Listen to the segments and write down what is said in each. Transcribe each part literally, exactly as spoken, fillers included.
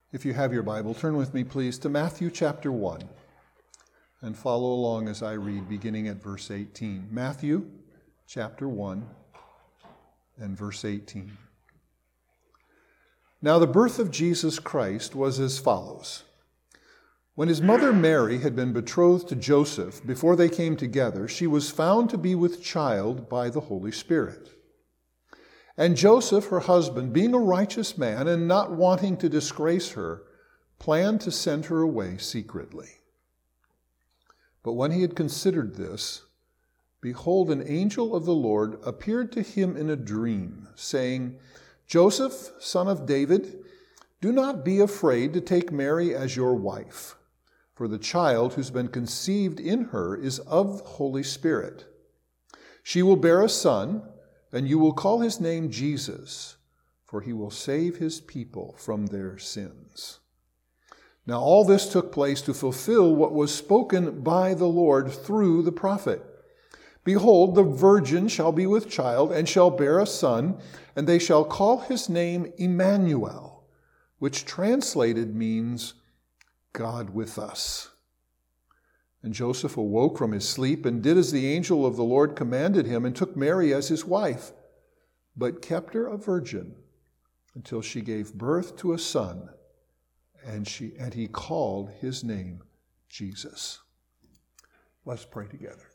If you have your Bible, turn with me, please, to Matthew chapter one and follow along as I read, beginning at verse eighteen. Matthew chapter one and verse eighteen. Now the birth of Jesus Christ was as follows. When his mother Mary had been betrothed to Joseph, before they came together, she was found to be with child by the Holy Spirit. And Joseph, her husband, being a righteous man and not wanting to disgrace her, planned to send her away secretly. But when he had considered this, behold, an angel of the Lord appeared to him in a dream, saying, Joseph, son of David, do not be afraid to take Mary as your wife, for the child who's been conceived in her is of the Holy Spirit. She will bear a son, and you will call his name Jesus, for he will save his people from their sins. Now all this took place to fulfill what was spoken by the Lord through the prophet. Behold, the virgin shall be with child, and shall bear a son, and they shall call his name Emmanuel, which translated means God with us. And Joseph awoke from his sleep and did as the angel of the Lord commanded him, and took Mary as his wife, but kept her a virgin until she gave birth to a son, and she and he called his name Jesus. Let's pray together.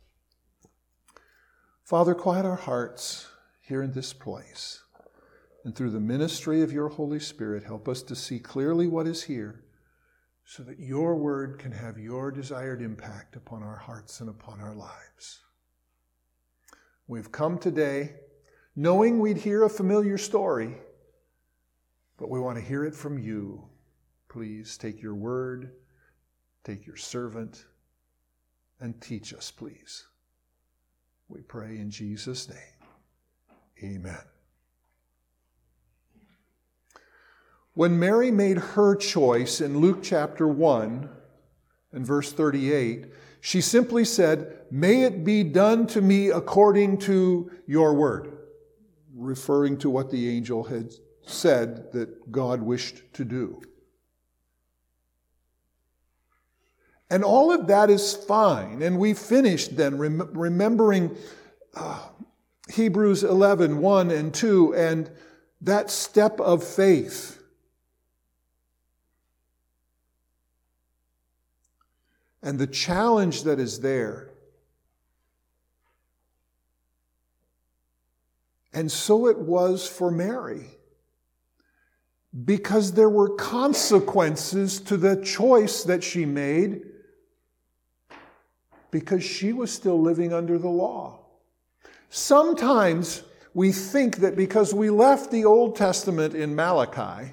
Father, quiet our hearts here in this place, and through the ministry of your Holy Spirit, help us to see clearly what is here, so that your word can have your desired impact upon our hearts and upon our lives. We've come today knowing we'd hear a familiar story, but we want to hear it from you. Please take your word, take your servant, and teach us, please. We pray in Jesus' name. Amen. When Mary made her choice in Luke chapter one and verse thirty-eight, she simply said, "May it be done to me according to your word," referring to what the angel had said that God wished to do. And all of that is fine. And we finished then rem- remembering uh, Hebrews eleven, one and two, and that step of faith. And the challenge that is there. And so it was for Mary, because there were consequences to the choice that she made, because she was still living under the law. Sometimes we think that because we left the Old Testament in Malachi,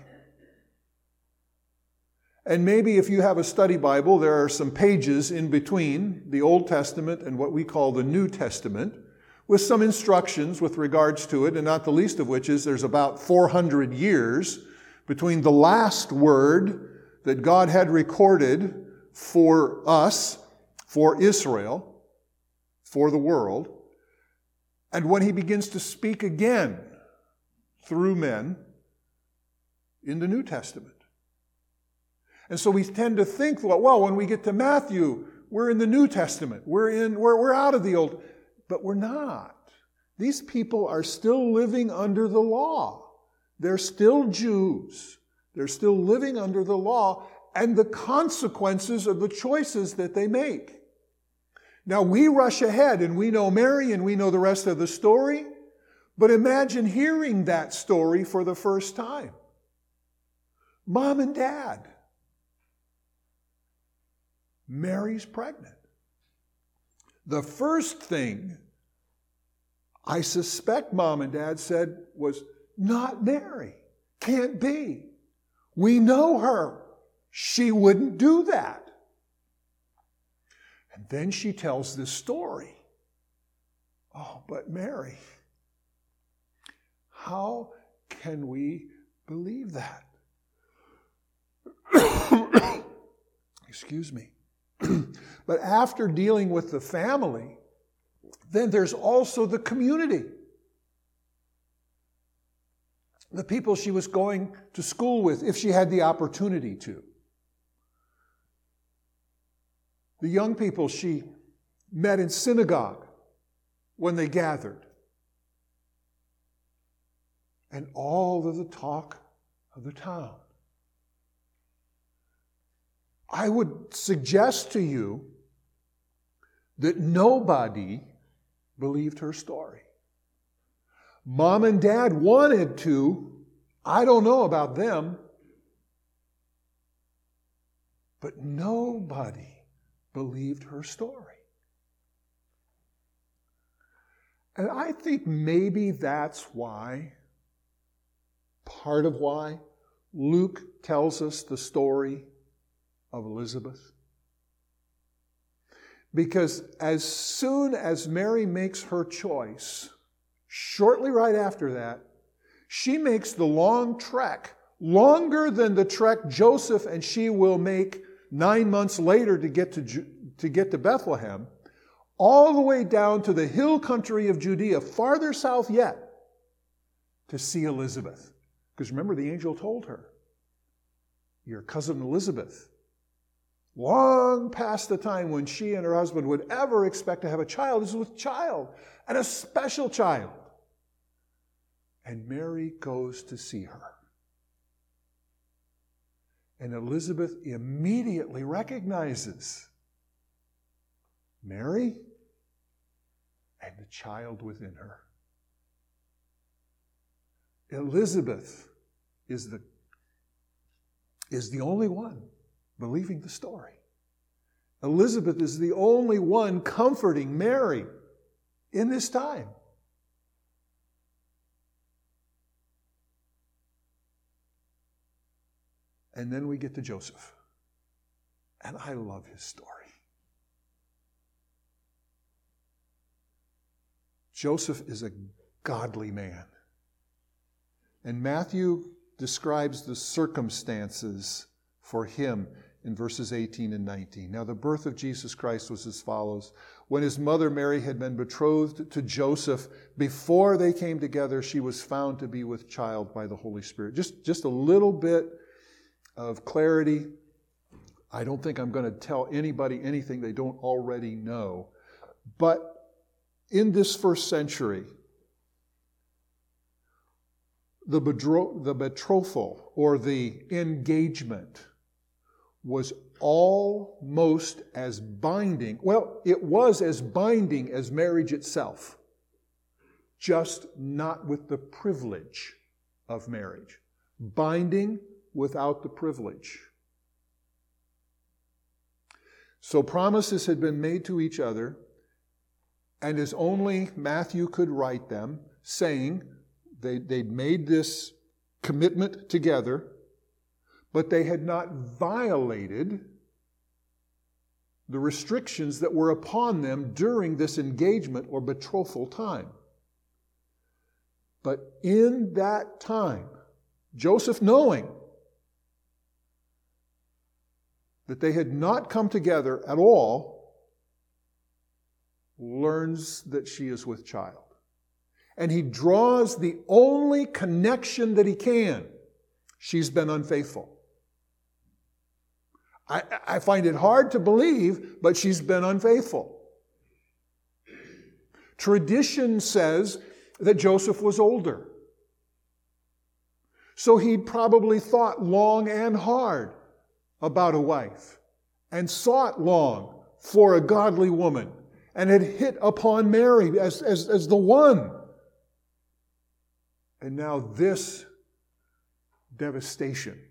and maybe if you have a study Bible, there are some pages in between the Old Testament and what we call the New Testament, with some instructions with regards to it, and not the least of which is there's about four hundred years between the last word that God had recorded for us, for Israel, for the world, and when he begins to speak again through men in the New Testament. And so we tend to think, well, when we get to Matthew, we're in the New Testament. We're in, we're, we're out of the Old. But we're not. These people are still living under the law. They're still Jews. They're still living under the law and the consequences of the choices that they make. Now, we rush ahead and we know Mary and we know the rest of the story. But imagine hearing that story for the first time. Mom and Dad. Mary's pregnant. The first thing I suspect Mom and Dad said was, "Not Mary. Can't be. We know her. She wouldn't do that." And then she tells this story. Oh, but Mary, how can we believe that? Excuse me. But after dealing with the family, then there's also the community. the people she was going to school with, if she had the opportunity to. The young people she met in synagogue when they gathered. And all of the talk of the town. I would suggest to you that nobody believed her story. Mom and Dad wanted to. I don't know about them. But nobody believed her story. And I think maybe that's why, part of why, Luke tells us the story of Elizabeth. Because as soon as Mary makes her choice, shortly right after that, she makes the long trek, longer than the trek Joseph and she will make nine months later to get to, to get to Bethlehem, all the way down to the hill country of Judea, farther south yet, to see Elizabeth. Because remember, the angel told her, your cousin Elizabeth, long past the time when she and her husband would ever expect to have a child, is with child, and a special child. And Mary goes to see her. And Elizabeth immediately recognizes Mary and the child within her. Elizabeth is the, is the only one believing the story. Elizabeth is the only one comforting Mary in this time. And then we get to Joseph. And I love his story. Joseph is a godly man. And Matthew describes the circumstances for him in verses eighteen and nineteen. Now, the birth of Jesus Christ was as follows. When his mother Mary had been betrothed to Joseph, before they came together, she was found to be with child by the Holy Spirit. Just, just a little bit of clarity. I don't think I'm going to tell anybody anything they don't already know. But in this first century, the betro- the betrothal or the engagement was almost as binding. Well, it was as binding as marriage itself, just not with the privilege of marriage. Binding without the privilege. So promises had been made to each other, and as only Matthew could write them, saying they, they'd made this commitment together, but they had not violated the restrictions that were upon them during this engagement or betrothal time. But in that time, Joseph, knowing that they had not come together at all, learns that she is with child. And he draws the only connection that he can. She's been unfaithful. I, I find it hard to believe, but she's been unfaithful. Tradition says that Joseph was older. So he'd probably thought long and hard about a wife and sought long for a godly woman and had hit upon Mary as, as, as the one. And now this devastation.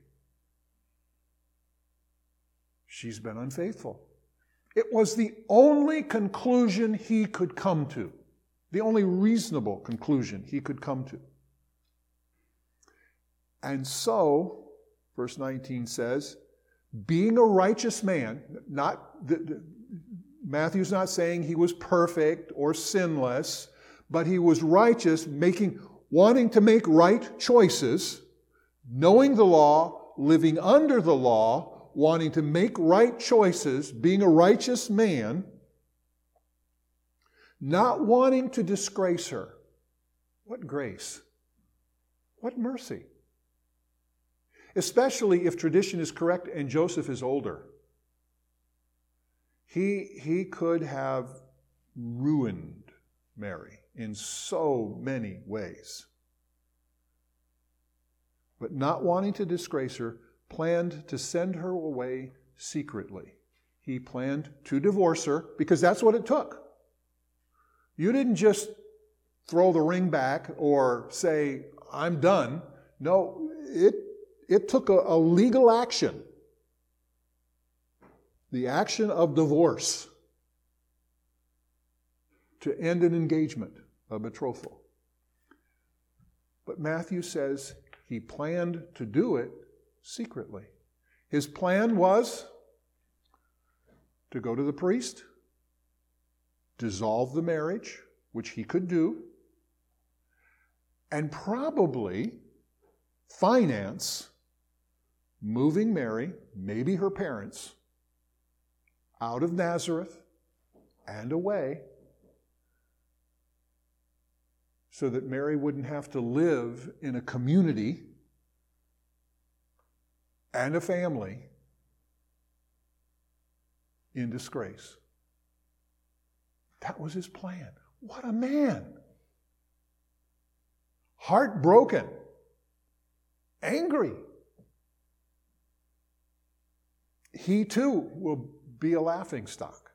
She's been unfaithful. It was the only conclusion he could come to, the only reasonable conclusion he could come to. And so, verse nineteen says, being a righteous man, not the, the, Matthew's not saying he was perfect or sinless, but he was righteous, making, wanting to make right choices, knowing the law, living under the law, wanting to make right choices, being a righteous man, not wanting to disgrace her. What grace? What mercy. Especially if tradition is correct and Joseph is older. He, he could have ruined Mary in so many ways. But not wanting to disgrace her, planned to send her away secretly. He planned to divorce her because that's what it took. You didn't just throw the ring back or say, I'm done. No, it, it took a, a legal action. The action of divorce to end an engagement, a betrothal. But Matthew says he planned to do it secretly. His plan was to go to the priest, dissolve the marriage, which he could do, and probably finance moving Mary, maybe her parents, out of Nazareth and away so that Mary wouldn't have to live in a community and a family in disgrace. That was his plan. What a man. Heartbroken. Angry. He too will be a laughingstock.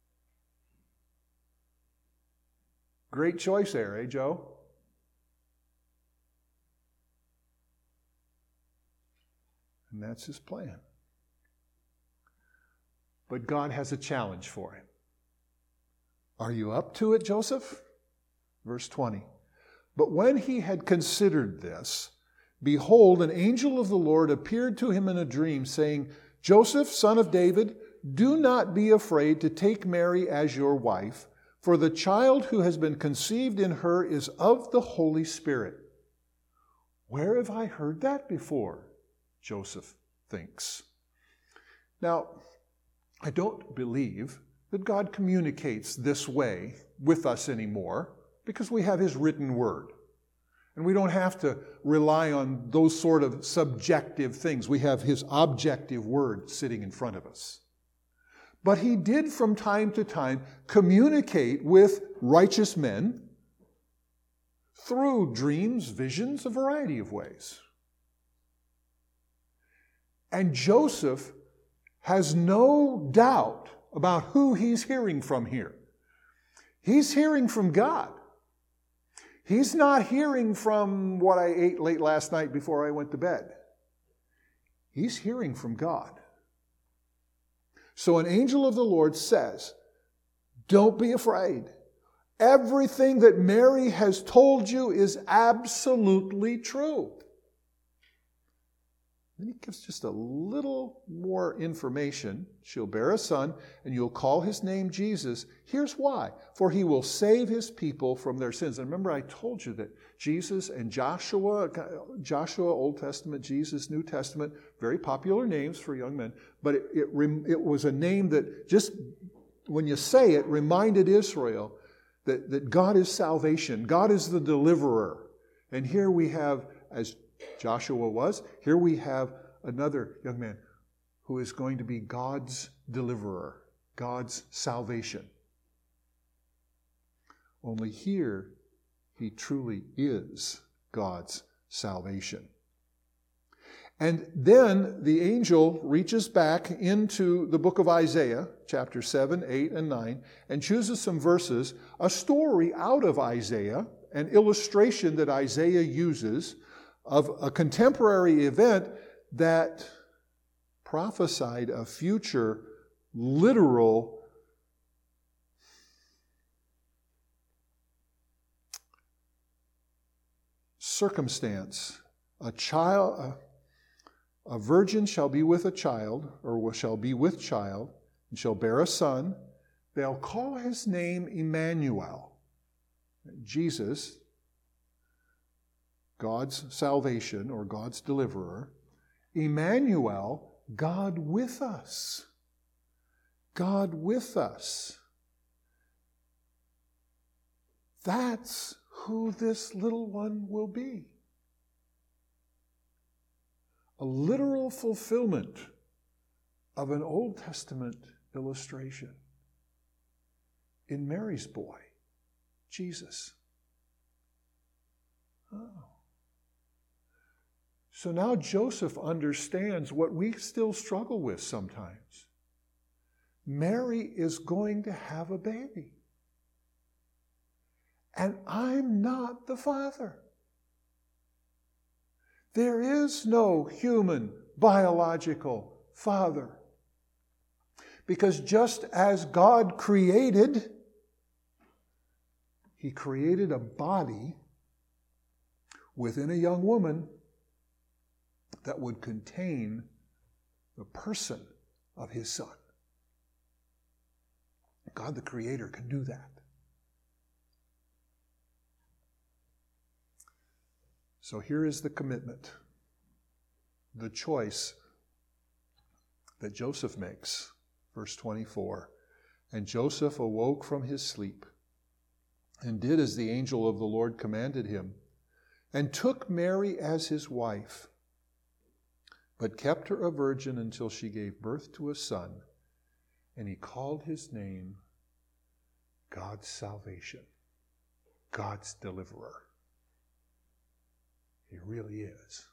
Great choice there, eh, Joe? And that's his plan. But God has a challenge for him. Are you up to it, Joseph? Verse twenty. But when he had considered this, behold, an angel of the Lord appeared to him in a dream, saying, Joseph, son of David, do not be afraid to take Mary as your wife, for the child who has been conceived in her is of the Holy Spirit. Where have I heard that before? Joseph thinks. Now, I don't believe that God communicates this way with us anymore because we have his written word. And we don't have to rely on those sort of subjective things. We have his objective word sitting in front of us. But he did from time to time communicate with righteous men through dreams, visions, a variety of ways. And Joseph has no doubt about who he's hearing from here. He's hearing from God. He's not hearing from what I ate late last night before I went to bed. He's hearing from God. So an angel of the Lord says, don't be afraid. Everything that Mary has told you is absolutely true. Then he gives just a little more information. She'll bear a son, and you'll call his name Jesus. Here's why. For he will save his people from their sins. And remember, I told you that Jesus and Joshua, Joshua, Old Testament, Jesus, New Testament, very popular names for young men. But it, it, it was a name that just, when you say it, reminded Israel that, that God is salvation. God is the deliverer. And here we have, as Joshua was, here we have another young man who is going to be God's deliverer, God's salvation. Only here, he truly is God's salvation. And then the angel reaches back into the book of Isaiah, chapter seven, eight, and nine, and chooses some verses, a story out of Isaiah, an illustration that Isaiah uses of a contemporary event that prophesied a future literal circumstance. A child, a, a virgin shall be with a child, or shall be with child, and shall bear a son. They'll call his name Emmanuel. Jesus, God's salvation or God's deliverer. Emmanuel, God with us. God with us. That's who this little one will be. a literal fulfillment of an Old Testament illustration in Mary's boy, Jesus. Oh. So now Joseph understands what we still struggle with sometimes. Mary is going to have a baby. And I'm not the father. There is no human biological father. Because just as God created, He created a body within a young woman that would contain the person of His Son. God the Creator can do that. So here is the commitment, the choice that Joseph makes. Verse twenty-four, and Joseph awoke from his sleep and did as the angel of the Lord commanded him, and took Mary as his wife, but kept her a virgin until she gave birth to a son, and he called his name God's salvation, God's deliverer. He really is.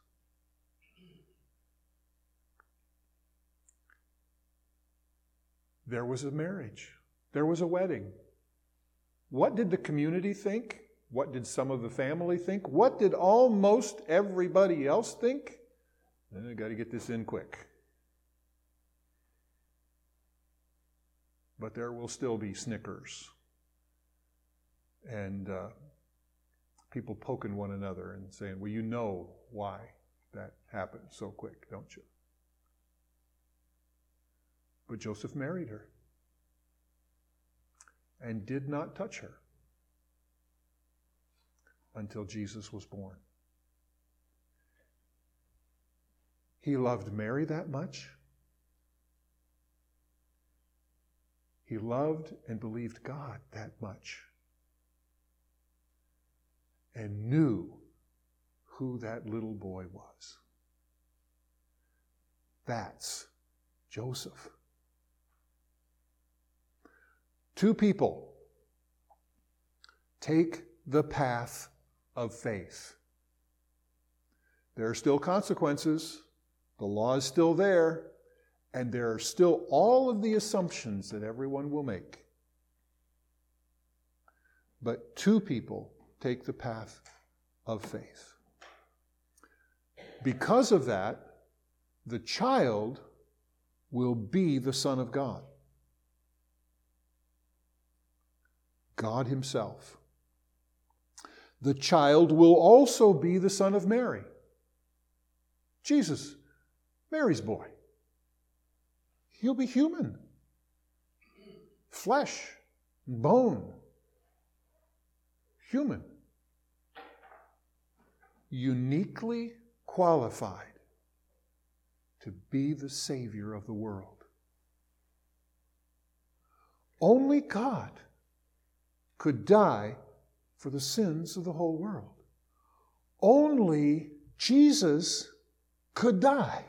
There was a marriage. There was a wedding. What did the community think? What did some of the family think? What did almost everybody else think? I got to get this in quick. But there will still be snickers and uh, people poking one another and saying, well, you know why that happened so quick, don't you? But Joseph married her and did not touch her until Jesus was born. He loved Mary that much. He loved and believed God that much. And knew who that little boy was. That's Joseph. Two people take the path of faith. There are still consequences. The law is still there. And there are still all of the assumptions that everyone will make. But two people take the path of faith. Because of that, the child will be the Son of God. God Himself. The child will also be the Son of Mary. Jesus, Mary's boy. He'll be human. Flesh, bone. Human. Uniquely qualified to be the Savior of the world. Only God could die for the sins of the whole world. Only Jesus could die.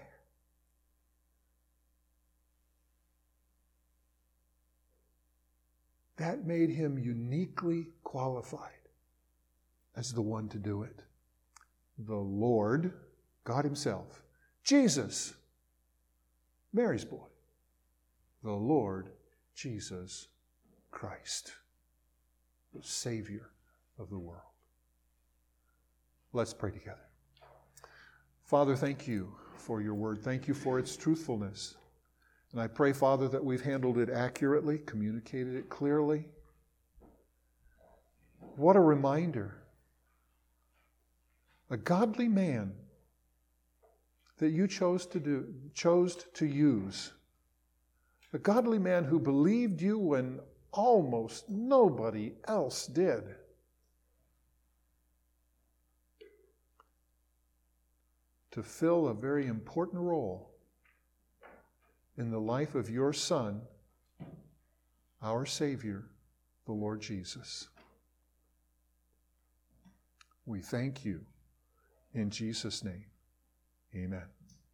That made Him uniquely qualified as the one to do it. The Lord, God Himself, Jesus, Mary's boy, the Lord Jesus Christ, the Savior of the world. Let's pray together. Father, thank you for your word. Thank you for its truthfulness. And I pray, Father, that we've handled it accurately, communicated it clearly. What a reminder. A godly man that you chose to do, chose to use. A godly man who believed you when almost nobody else did. To fill a very important role in the life of your Son, our Savior, the Lord Jesus. We thank you in Jesus' name. Amen.